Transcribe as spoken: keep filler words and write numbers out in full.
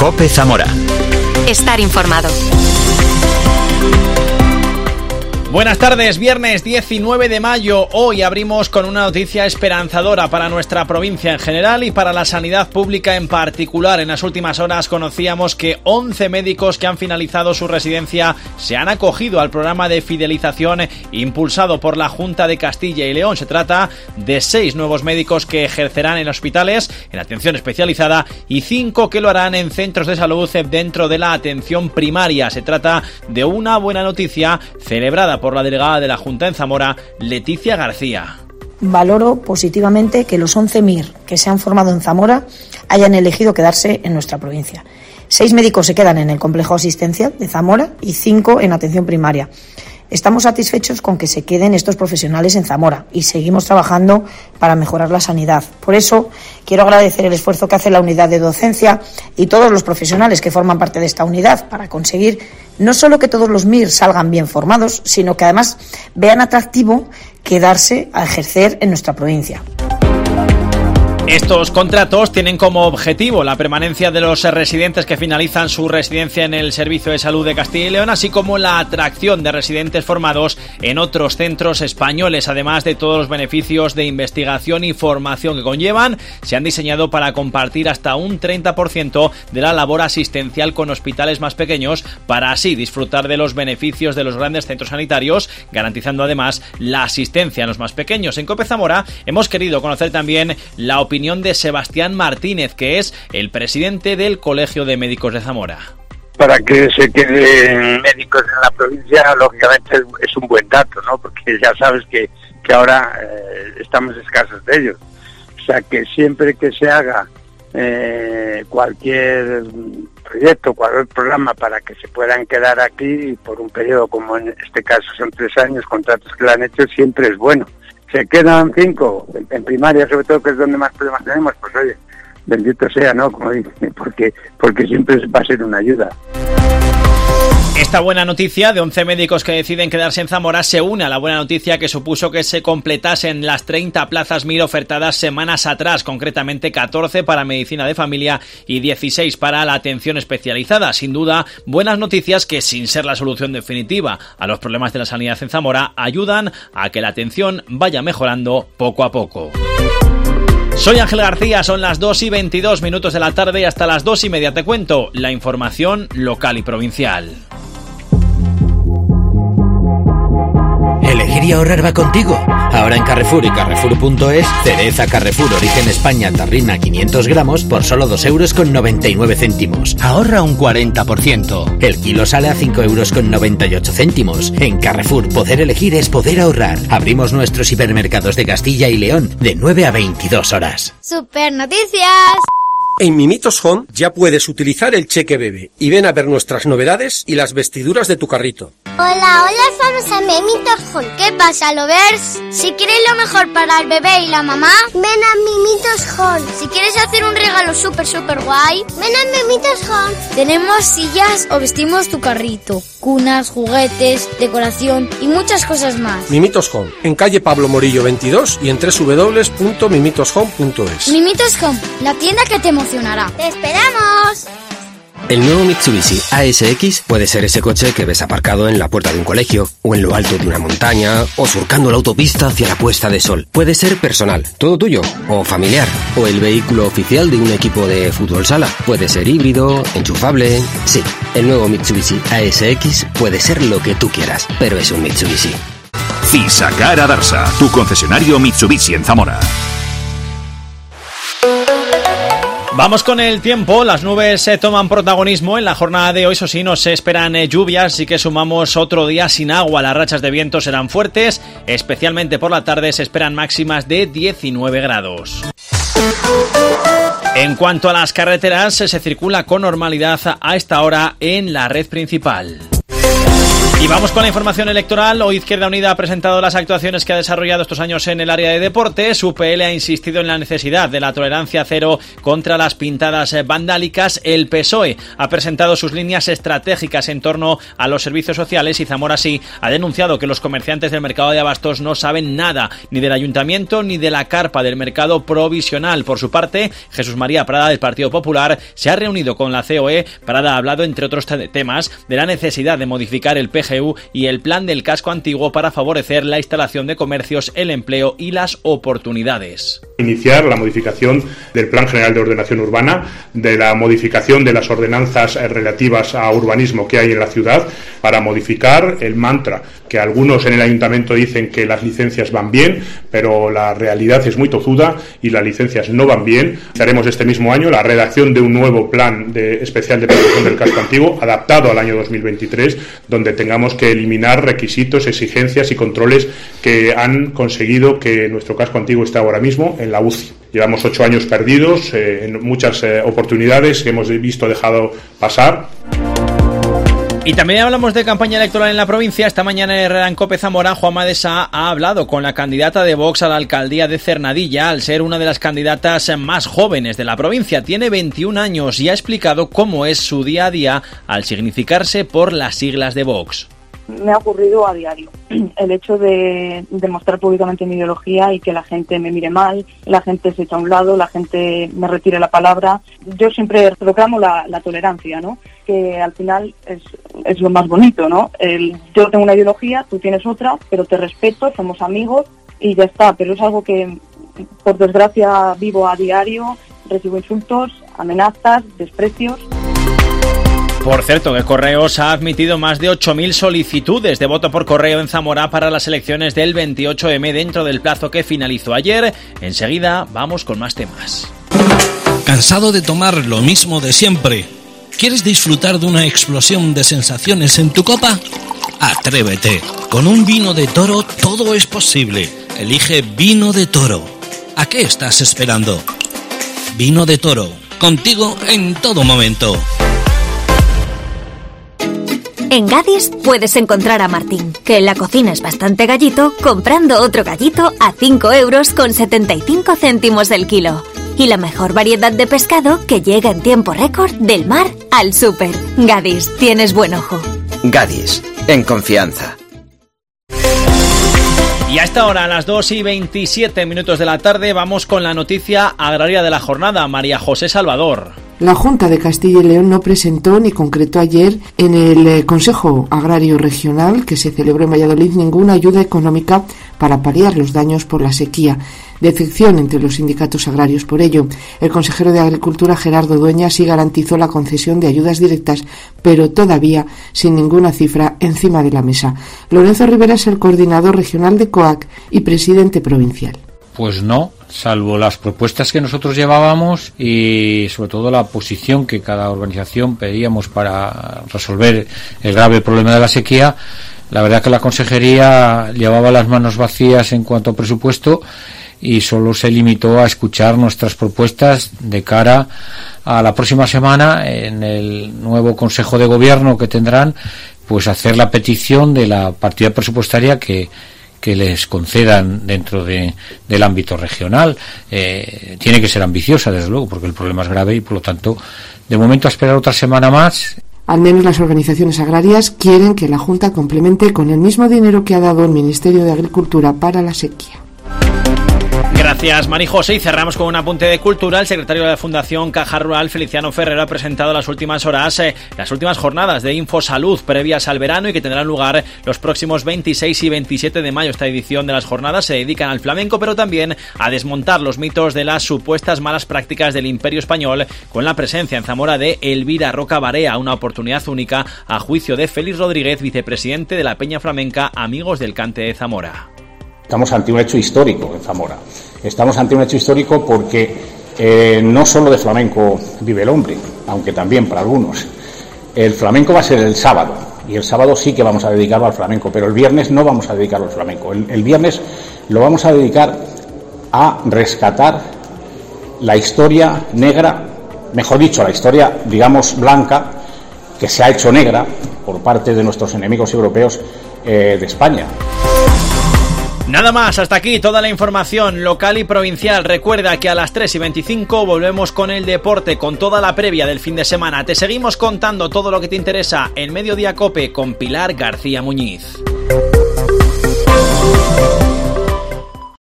COPE Zamora. Estar informado. Buenas tardes, viernes diecinueve de mayo. Hoy abrimos con una noticia esperanzadora para nuestra provincia en general y para la sanidad pública en particular. En las últimas horas conocíamos que once médicos que han finalizado su residencia se han acogido al programa de fidelización impulsado por la Junta de Castilla y León. Se trata de seis nuevos médicos que ejercerán en hospitales, en atención especializada, y cinco que lo harán en centros de salud dentro de la atención primaria. Se trata de una buena noticia celebrada por la delegada de la Junta en Zamora, Leticia García. Valoro positivamente que los once M I R que se han formado en Zamora hayan elegido quedarse en nuestra provincia. Seis médicos se quedan en el complejo asistencial de Zamora y cinco en atención primaria. Estamos satisfechos con que se queden estos profesionales en Zamora y seguimos trabajando para mejorar la sanidad. Por eso, quiero agradecer el esfuerzo que hace la unidad de docencia y todos los profesionales que forman parte de esta unidad para conseguir no solo que todos los M I R salgan bien formados, sino que además vean atractivo quedarse a ejercer en nuestra provincia. Estos contratos tienen como objetivo la permanencia de los residentes que finalizan su residencia en el Servicio de Salud de Castilla y León, así como la atracción de residentes formados en otros centros españoles. Además de todos los beneficios de investigación y formación que conllevan, se han diseñado para compartir hasta un treinta por ciento de la labor asistencial con hospitales más pequeños, para así disfrutar de los beneficios de los grandes centros sanitarios, garantizando además la asistencia a los más pequeños. En COPE Zamora hemos querido conocer también la opinión de Sebastián Martínez, que es el presidente del Colegio de Médicos de Zamora. Para que se queden médicos en la provincia, lógicamente es un buen dato, ¿no? Porque ya sabes que, que ahora eh, estamos escasos de ellos. O sea, que siempre que se haga eh, cualquier proyecto, cualquier programa para que se puedan quedar aquí por un periodo, como en este caso son tres años, contratos que lo han hecho, siempre es bueno. Se quedan cinco, en primaria sobre todo, que es donde más problemas tenemos, pues oye, bendito sea, ¿no? Como dice, porque, porque siempre va a ser una ayuda. Esta buena noticia de once médicos que deciden quedarse en Zamora se une a la buena noticia que supuso que se completasen las treinta plazas M I R ofertadas semanas atrás, concretamente catorce para medicina de familia y dieciséis para la atención especializada. Sin duda, buenas noticias que, sin ser la solución definitiva a los problemas de la sanidad en Zamora, ayudan a que la atención vaya mejorando poco a poco. Soy Ángel García, son las dos y veintidós minutos de la tarde y hasta las dos y media te cuento la información local y provincial. Elegir y ahorrar va contigo. Ahora en Carrefour y Carrefour punto es, cereza Carrefour Origen España Tarrina quinientos gramos por solo dos euros con noventa y nueve céntimos. Ahorra un cuarenta por ciento. El kilo sale a cinco euros con noventa y ocho céntimos. En Carrefour, poder elegir es poder ahorrar. Abrimos nuestros hipermercados de Castilla y León de nueve a veintidós horas. ¡Super noticias! En Mimitos Home ya puedes utilizar el cheque bebé y ven a ver nuestras novedades y las vestiduras de tu carrito. Hola, hola, somos a Mimitos Home. ¿Qué pasa, lovers? Si quieres lo mejor para el bebé y la mamá, ven a Mimitos Home. Si quieres hacer un regalo súper, súper guay, ven a Mimitos Home. Tenemos sillas o vestimos tu carrito, cunas, juguetes, decoración y muchas cosas más. Mimitos Home, en calle Pablo Morillo veintidós y en doble u doble u doble u punto mimitos home punto es. Mimitos Home, la tienda que te emocionará. ¡Te esperamos! El nuevo Mitsubishi A S X puede ser ese coche que ves aparcado en la puerta de un colegio, o en lo alto de una montaña, o surcando la autopista hacia la puesta de sol. Puede ser personal, todo tuyo, o familiar, o el vehículo oficial de un equipo de fútbol sala. Puede ser híbrido, enchufable. Sí, el nuevo Mitsubishi A S X puede ser lo que tú quieras, pero es un Mitsubishi. Fisacar Adarsa, tu concesionario Mitsubishi en Zamora. Vamos con el tiempo. Las nubes se toman protagonismo en la jornada de hoy. Eso sí, nos esperan lluvias, así que sumamos otro día sin agua. Las rachas de viento serán fuertes, especialmente por la tarde se esperan máximas de diecinueve grados. En cuanto a las carreteras, se circula con normalidad a esta hora en la red principal. Y vamos con la información electoral. Hoy Izquierda Unida ha presentado las actuaciones que ha desarrollado estos años en el área de deportes. U P L ha insistido en la necesidad de la tolerancia cero contra las pintadas vandálicas. El P S O E ha presentado sus líneas estratégicas en torno a los servicios sociales y Zamora sí ha denunciado que los comerciantes del mercado de abastos no saben nada, ni del ayuntamiento ni de la carpa del mercado provisional. Por su parte, Jesús María Prada del Partido Popular se ha reunido con la C O E. Prada ha hablado, entre otros temas, de la necesidad de modificar el P G U y el plan del casco antiguo para favorecer la instalación de comercios, el empleo y las oportunidades. Iniciar la modificación del Plan General de Ordenación Urbana, de la modificación de las ordenanzas relativas a urbanismo que hay en la ciudad, para modificar el mantra que algunos en el ayuntamiento dicen que las licencias van bien, pero la realidad es muy tozuda y las licencias no van bien. Haremos este mismo año la redacción de un nuevo plan de, especial de protección del casco antiguo, adaptado al año dos mil veintitrés, donde tengamos que eliminar requisitos, exigencias y controles que han conseguido que nuestro casco antiguo esté ahora mismo en la U C I. Llevamos ocho años perdidos, eh, en muchas eh, oportunidades que hemos visto dejado pasar. Y también hablamos de campaña electoral en la provincia. Esta mañana en Cope Zamora, Juanma de Sá ha hablado con la candidata de Vox a la alcaldía de Cernadilla, al ser una de las candidatas más jóvenes de la provincia. Tiene veintiún años y ha explicado cómo es su día a día al significarse por las siglas de Vox. Me ha ocurrido a diario el hecho de demostrar públicamente mi ideología y que la gente me mire mal, la gente se echa a un lado, la gente me retire la palabra. Yo siempre proclamo la, la tolerancia, ¿no? Que al final es, es lo más bonito, ¿no? El, yo tengo una ideología, tú tienes otra, pero te respeto, somos amigos y ya está. Pero es algo que, por desgracia, vivo a diario, recibo insultos, amenazas, desprecios. Por cierto, que Correos ha admitido más de ocho mil solicitudes de voto por correo en Zamora para las elecciones del veintiocho eme dentro del plazo que finalizó ayer. Enseguida vamos con más temas. ¿Cansado de tomar lo mismo de siempre? ¿Quieres disfrutar de una explosión de sensaciones en tu copa? Atrévete. Con un vino de Toro todo es posible. Elige Vino de Toro. ¿A qué estás esperando? Vino de Toro. Contigo en todo momento. En Gadis puedes encontrar a Martín, que en la cocina es bastante gallito, comprando otro gallito a cinco euros con setenta y cinco céntimos el kilo. Y la mejor variedad de pescado que llega en tiempo récord del mar al súper. Gadis, tienes buen ojo. Gadis, en confianza. Y a esta hora, a las dos y veintisiete minutos de la tarde, vamos con la noticia agraria de la jornada. María José Salvador. La Junta de Castilla y León no presentó ni concretó ayer en el Consejo Agrario Regional que se celebró en Valladolid ninguna ayuda económica para paliar los daños por la sequía. Decepción entre los sindicatos agrarios por ello. El consejero de Agricultura, Gerardo Dueñas, sí garantizó la concesión de ayudas directas, pero todavía sin ninguna cifra encima de la mesa. Lorenzo Rivera es el coordinador regional de COAC y presidente provincial. Pues no, salvo las propuestas que nosotros llevábamos y sobre todo la posición que cada organización pedíamos para resolver el grave problema de la sequía. La verdad que la consejería llevaba las manos vacías en cuanto a presupuesto y solo se limitó a escuchar nuestras propuestas de cara a la próxima semana en el nuevo Consejo de Gobierno que tendrán, pues hacer la petición de la partida presupuestaria que que les concedan dentro de, del ámbito regional. Eh, tiene que ser ambiciosa, desde luego, porque el problema es grave y, por lo tanto, de momento a esperar otra semana más. Al menos las organizaciones agrarias quieren que la Junta complemente con el mismo dinero que ha dado el Ministerio de Agricultura para la sequía. Gracias, Mari José. Y cerramos con un apunte de cultura. El secretario de la Fundación Caja Rural, Feliciano Ferrero, ha presentado las últimas horas, eh, las últimas jornadas de Infosalud previas al verano y que tendrán lugar los próximos veintiséis y veintisiete de mayo. Esta edición de las jornadas se dedican al flamenco, pero también a desmontar los mitos de las supuestas malas prácticas del Imperio Español, con la presencia en Zamora de Elvira Roca Barea, una oportunidad única a juicio de Félix Rodríguez, vicepresidente de la Peña Flamenca Amigos del Cante de Zamora. Estamos ante un hecho histórico en Zamora. Estamos ante un hecho histórico porque eh, no solo de flamenco vive el hombre, aunque también para algunos. El flamenco va a ser el sábado, y el sábado sí que vamos a dedicarlo al flamenco, pero el viernes no vamos a dedicarlo al flamenco. El, el viernes lo vamos a dedicar a rescatar la historia negra, mejor dicho, la historia, digamos, blanca, que se ha hecho negra por parte de nuestros enemigos europeos eh, de España. Nada más, hasta aquí toda la información local y provincial. Recuerda que a las tres y veinticinco volvemos con el deporte, con toda la previa del fin de semana. Te seguimos contando todo lo que te interesa en Mediodía Cope con Pilar García Muñiz.